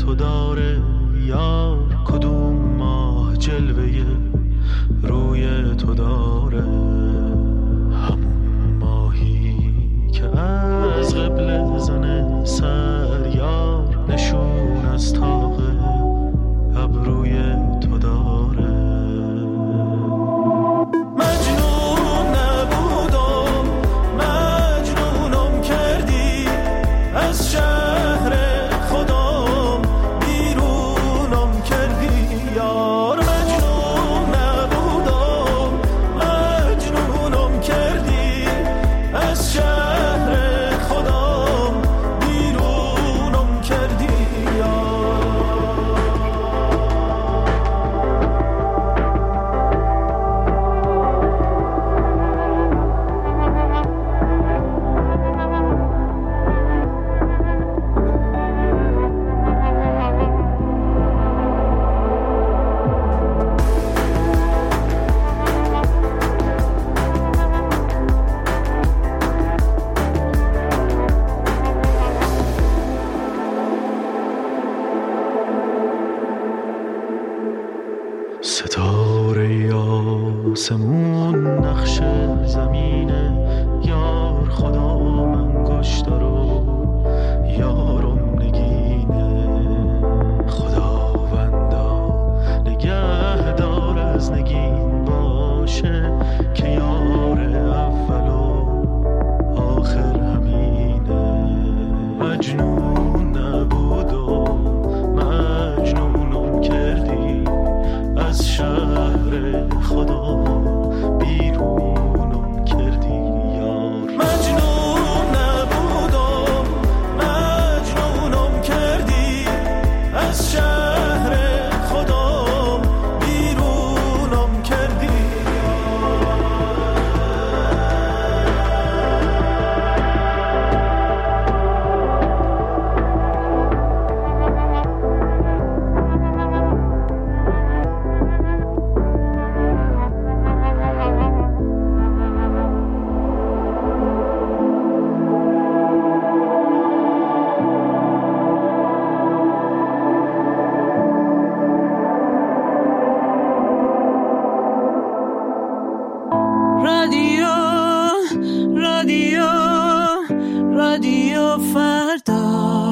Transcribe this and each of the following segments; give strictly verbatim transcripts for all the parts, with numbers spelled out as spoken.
تو داره یار، کدوم ماه جلوه روی تو داره، همون ماهی که از قبل زن سر یار، نشون از تاق ابروی تو داره. مجنون نبودم مجنونم کردی، از شهر خودم بیرونم کردی یار. مجنون نبودم مجنونم کردی، از شهر خودم بیرونم کردی یار. ستاره آسمون نقش زمینه یار، خدا منگشتر رو یارم نگینه. خداوندا نگهدار از نگین باشه، که یار اول و آخر همینه. مجنون نبودم مجنونم کردی، از شهر خدا بیرونم کردی یار. مجنون نبودم مجنونم کردی، از شهر خدا بیرونم کردی رادیو رادیو رادیو فردا.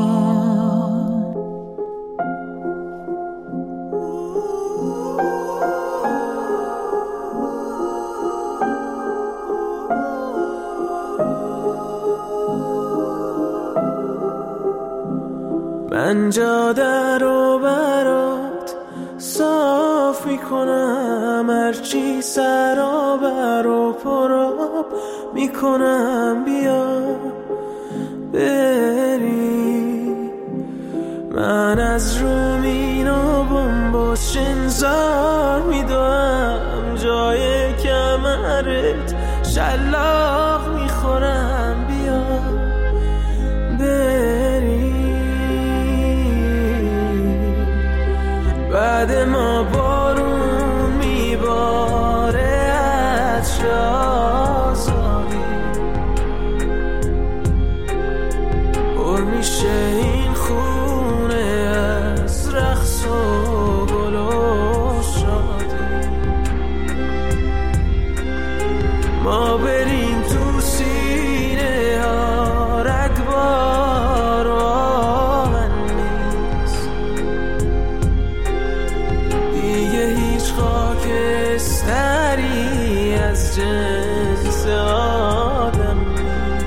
من جاده رو برات صاف میکنم، هرچی سرابر و پراب میکنم، بیا بری. من از رومین و بمباس شنزار میدوم، جای کمرت شلاق میخورم، بیا بری. بعد ما بارون میباره از شازاری، پر میشه این خونه از رقص و گل و شادی. ما بریم تو سینه ها رگبار و آهن نیست، دیگه هیچ خاکستری از جنس آدم نیست.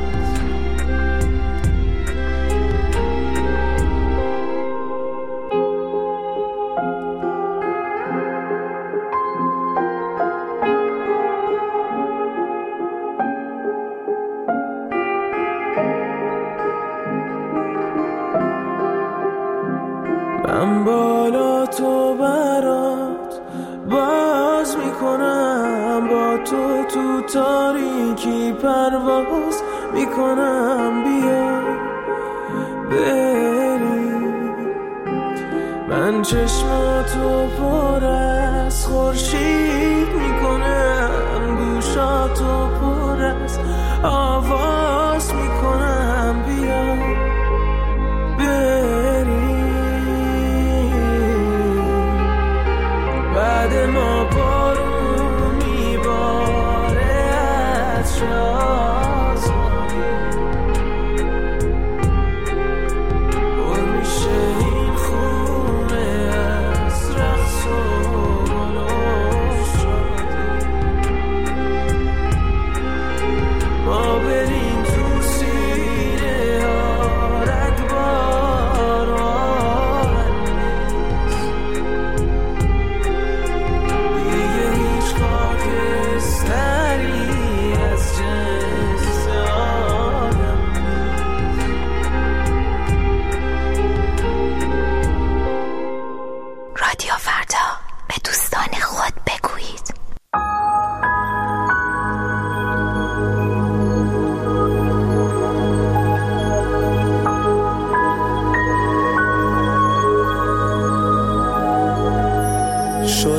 من بالا تو برات باز میکنم، با تو تو تاریکی پرواز میکنم، بیا بری. من چشماتو پر از خورشید میکنم، گوشاتو پر از آواز میکنم، بیا بری.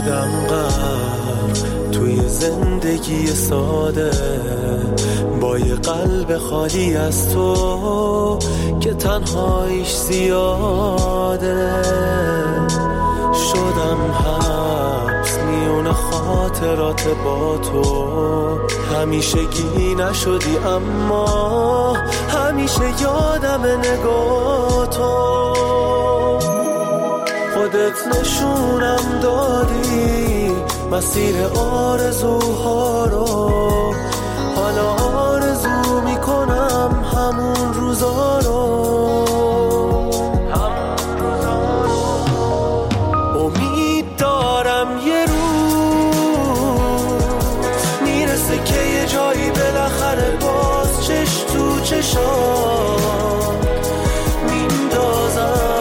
شدم غرق توی زندگی ساده با یه قلب خالی از تو که تنهاییش زیاده. شدم حبس میون خاطرات با تو، همیشگی نشدی اما همیشه یادم نگاه تو. خودت نشونم دادی مسیر آرزوها رو، حالا آرزو میکنم همون روزا رو. امید دارم یه روز میرسه که یه جایی بالاخره باز چش تو چشام میندازم.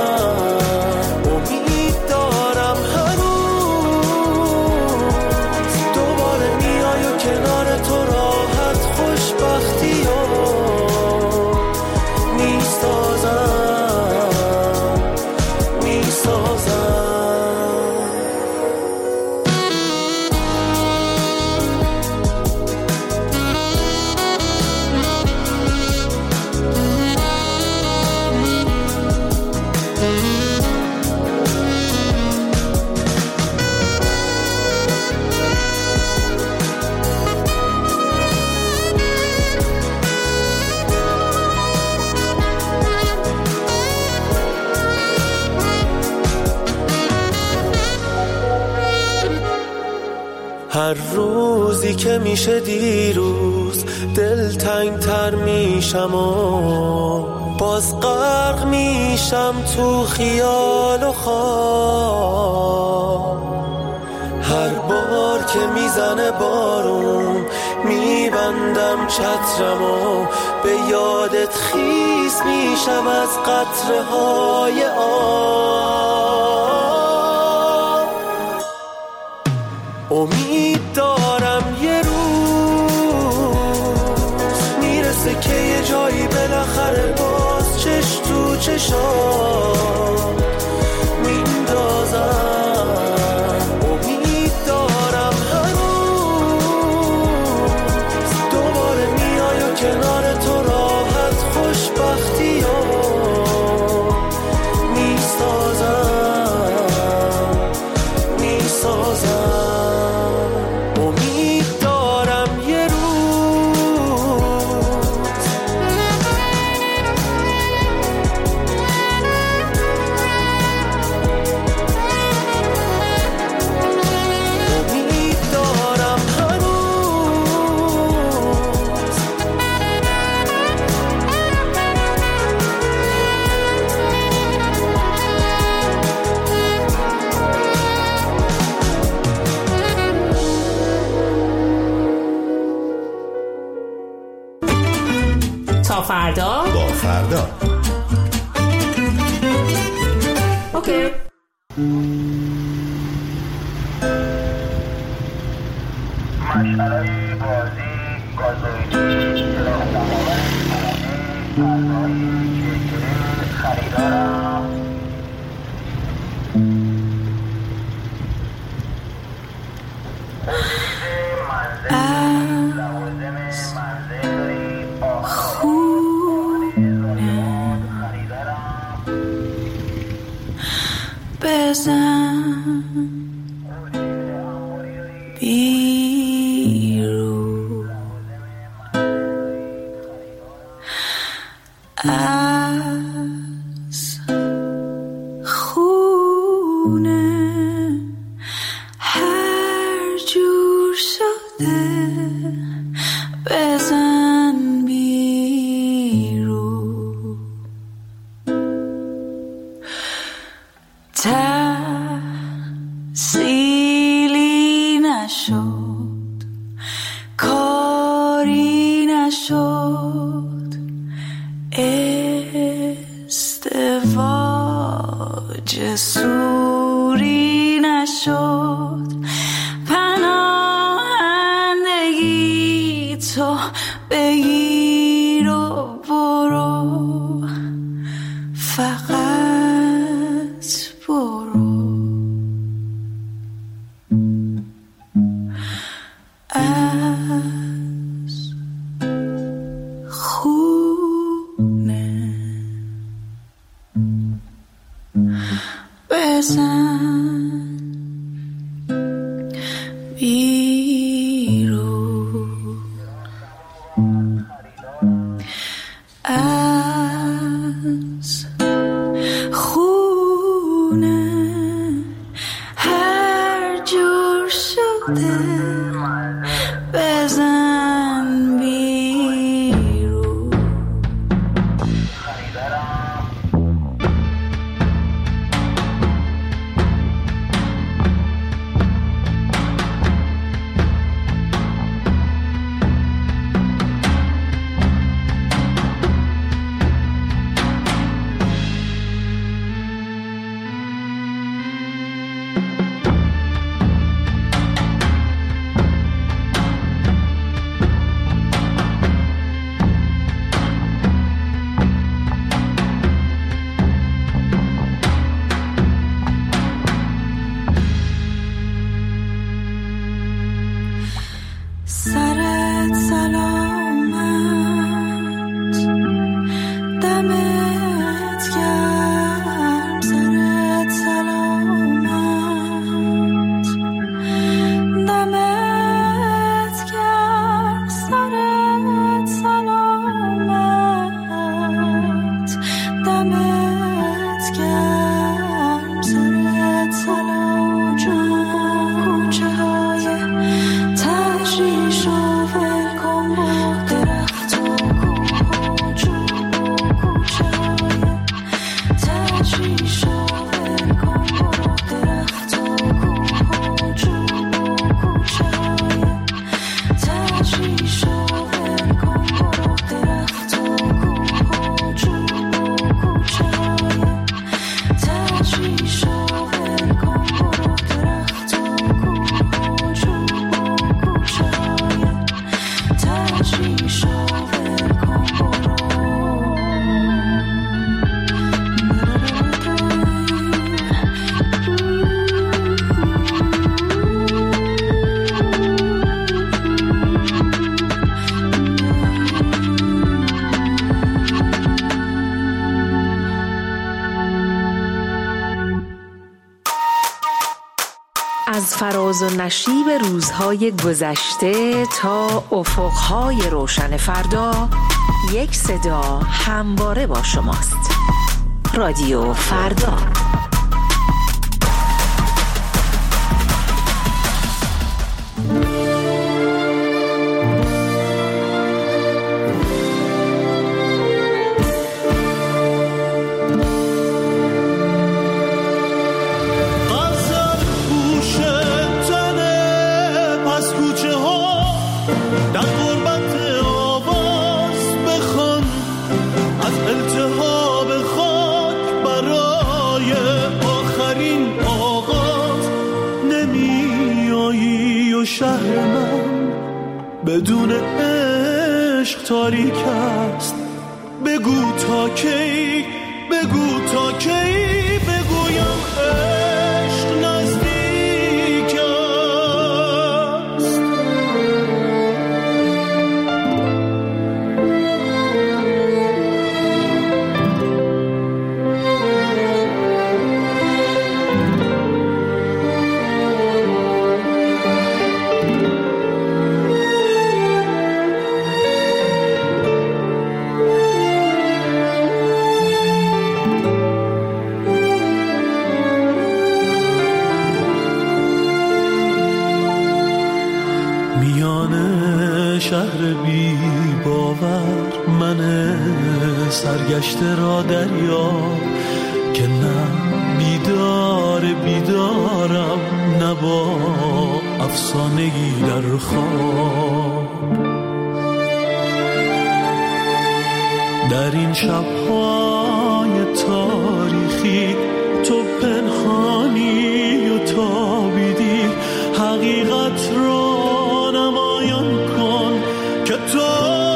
هر روزی که میشه دیروز دلتنگ تر میشم و باز غرق میشم تو خیال و خواب. هر بار که میزنه بارون میبندم چترم و به یادت خیس میشم از قطره های آب. امید دارم یه روز میرسه که یه جایی بالاخره باز چش تو چشام میندازم. امید دارم هنوز دوباره میای و کنار تو راحت خوشبختی ها میسازم میسازم. فردا با فردا اوکی. مشعلهای بازی گازویدی راهنمای عمومی پرداخت چکر خریدارم بزن بیرون از خونه، هر جور شده بزن بیرون. تحصیلی نشد، کاری نشد، ازدواج سوری نشد، پناهندگی تو بگیر و برو، فقط برو. بزن بیرون از خونه هر جور شده بزن بیرون. سرت سلامت دمت گرم، سرت سلامت دمت گرم، سرت سلامت دمت گرم، سرت سلامت. کوچه های تشریش و ول کن با درخت و کوه و چوب و کوچه های تشریش و ول کن با درخت و کوه و چوب و کوچه های تشریش و ول کن با درخت و کوه و چوب و کوچه های تشریش و ول کن با درخت و کوه و چوب و کوچه های تشریش و ول کن از فراز و نشیب روزهای گذشته تا افقهای روشن فردا، یک صدا همواره با شماست. رادیو فردا. شهر من بدون عشق تاریک است. بگو تا کی، بگو تا کی بگویم عشق نزدیک است. شهر بی باور من سرگشته را دریا که نه بیدار بیدارم نه با افسانگی در خواب. در این شب‌های تاریخی تو پنهانی و تابیدی، حقیقت را نمایان کن که تو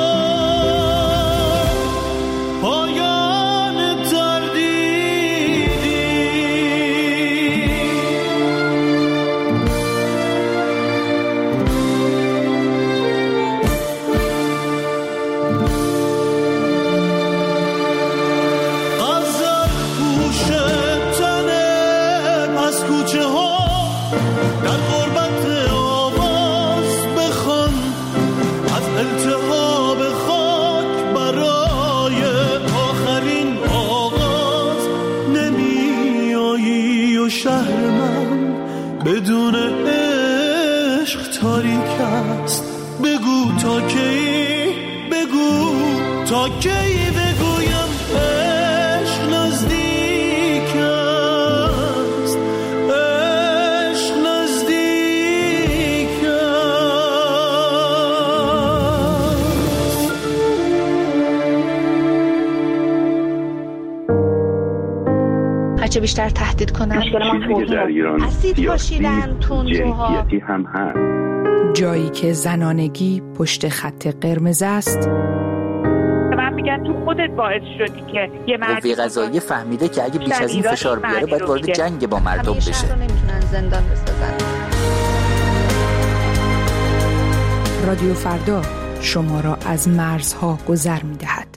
پایان تردیدی. غزل پوشه و شهر من بدون عشق تاریک است. بگو تا کی، بگو تا کی بگویم عشق نزدیک است، عشق نزدیک است. هرچه بیشتر تهدید کنن چیزی که در ایران اسید پاشیدن تندروها هم هست. جایی که زنانگی پشت خط قرمز است. من میگن تو خودت باعث شدی که یه مردی قوه قضاییه فهمیده که اگه بیش از این فشار بیاره باید وارد جنگ با مردم بشه. همیشه نمیتونن زندان بسازن. رادیو فردا شما را از مرزها گذر می‌دهد.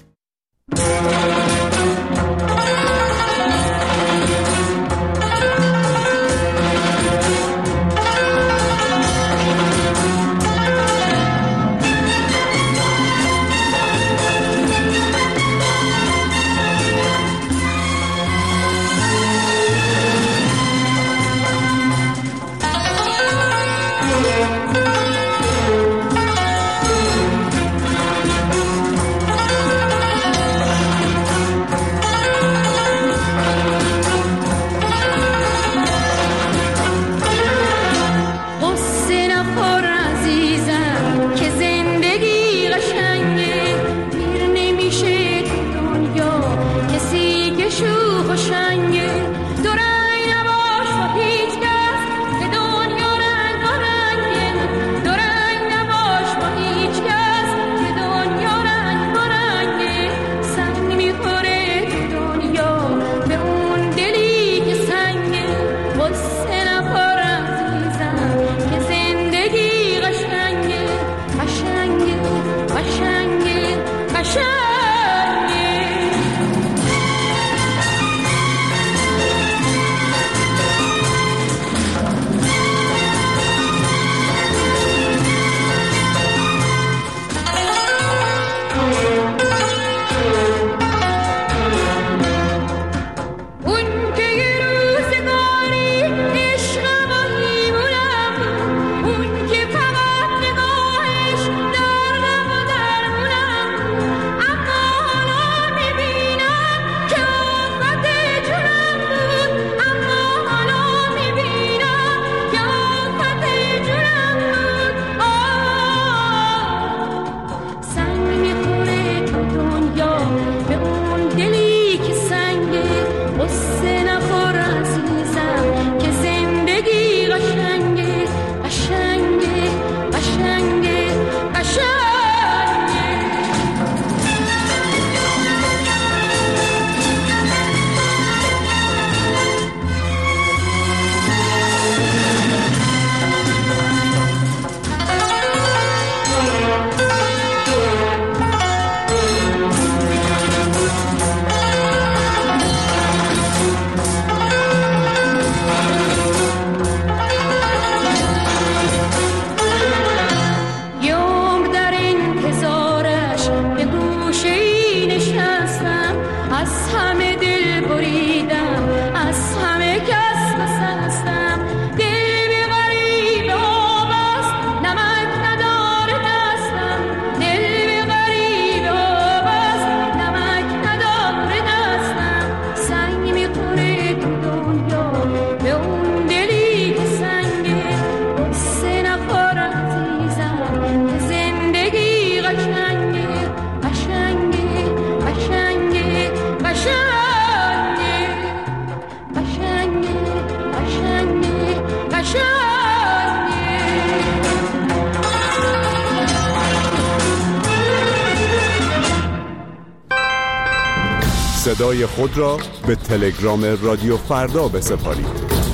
صدای خود را به تلگرام رادیو فردا بسپارید.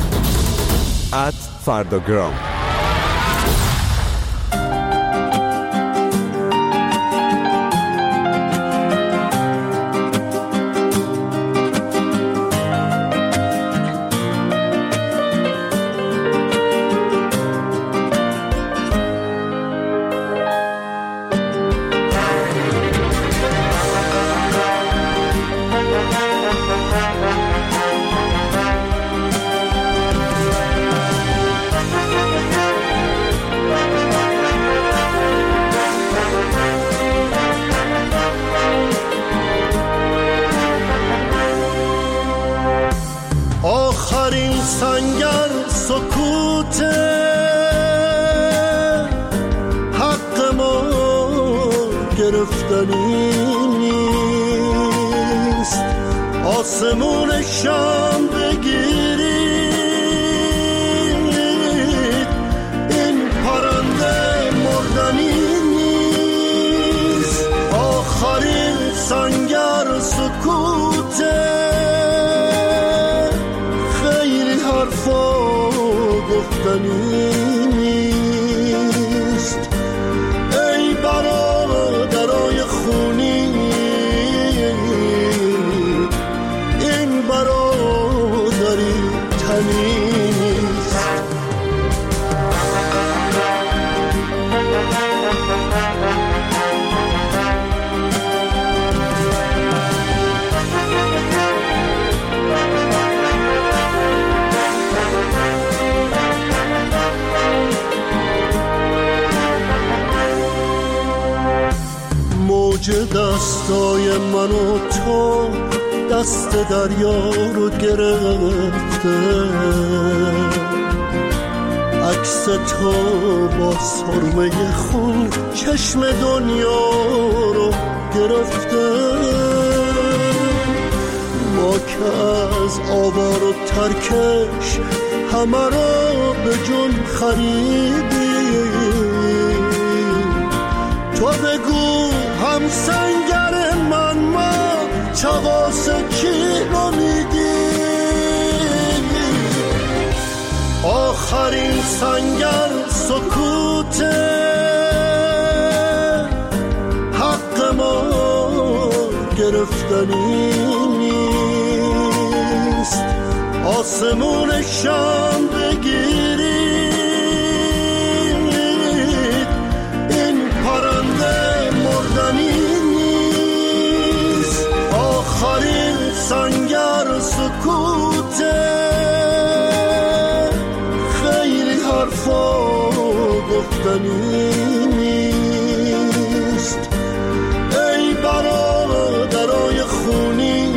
ات فرداگرام. آخرین سنگر سکوته، حق ما گرفتنی نیست. آسمون شام بگیرید، این پرنده مردنی نیست. آخرین سنگر سکوته، خیلی حرفا گفتنی نیست. ای برادرای خونی، این برادری تنی نیست. موج دستای من و تو دست دریا رو گرفته، عکس تو با سرمه خون چشم دنیا رو گرفته. ما که از آوار و ترکش همه رو به جون خریدیم، تو بگو هم سنگر من ما چواس کی رو میدی؟ آخرین سنگر سکوته، حق ما گرفتنی نیست. آسمون شام بگیرید، این پرنده مردنی نیست. آخرین سنگر سکوته، خیلی حرفا گفتنی نیست. ای برادرای خونی،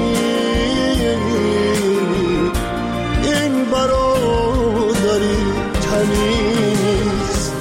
این برادری تنی نیست.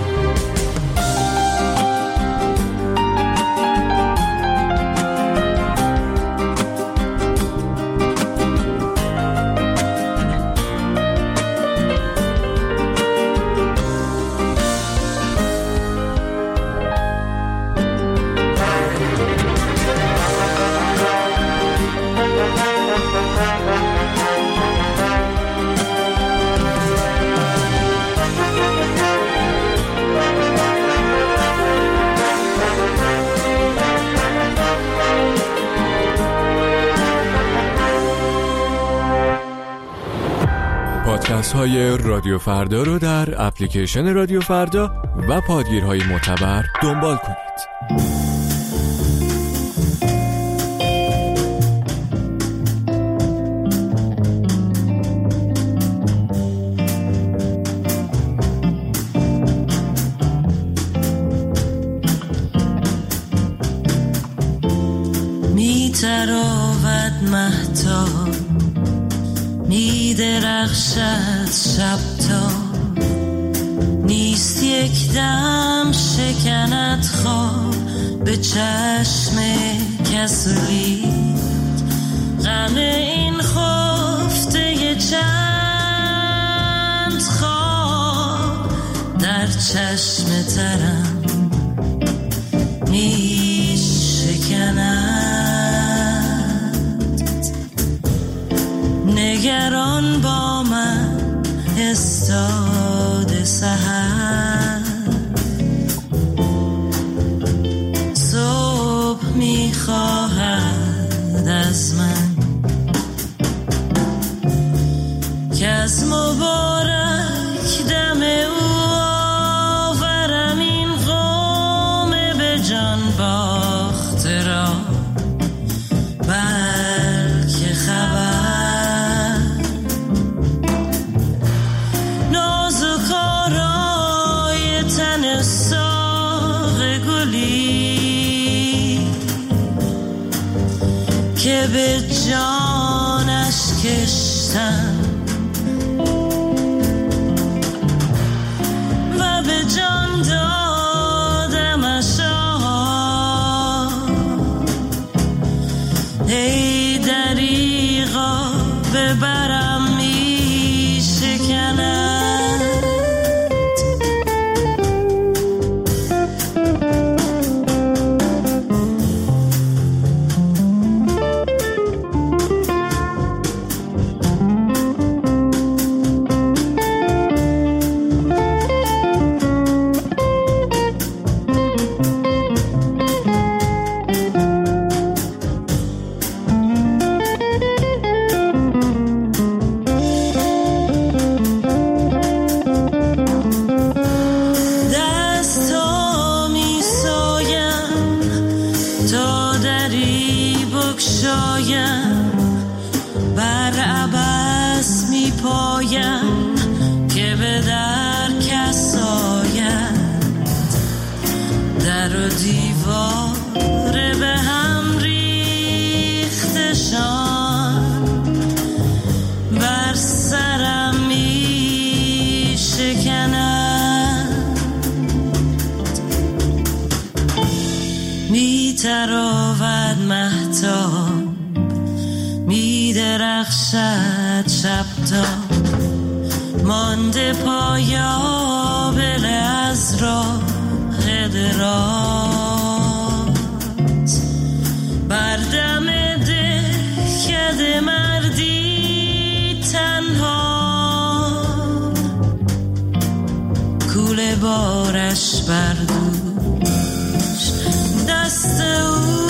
پادکست های رادیو فردا رو در اپلیکیشن رادیو فردا و پادگیرهای معتبر دنبال کنید. می تراود مهتاب، می درخشد شب تا، نیست یک دم شکند خواب به چشم کسلی. غم این خفته چند خواب در چشم ترم می شکند. نگران با من استاد سحر، صبح میخواهد از من که از مبارک دم او آورم این قوم به جان باخته را. بلکه خبر نازکارای تن ساق گلی که به جانش کشتم برم می شکند. بر عبث می پایم که به در کس آید، در و دیوار به هم ریختشان بر سرم می شکند. می تراود مهتاب، می درخشد شب تا مانده پایابل از راه دراز. بر دم دهکده مردی تنها، کوله بارش بر دوش، دست او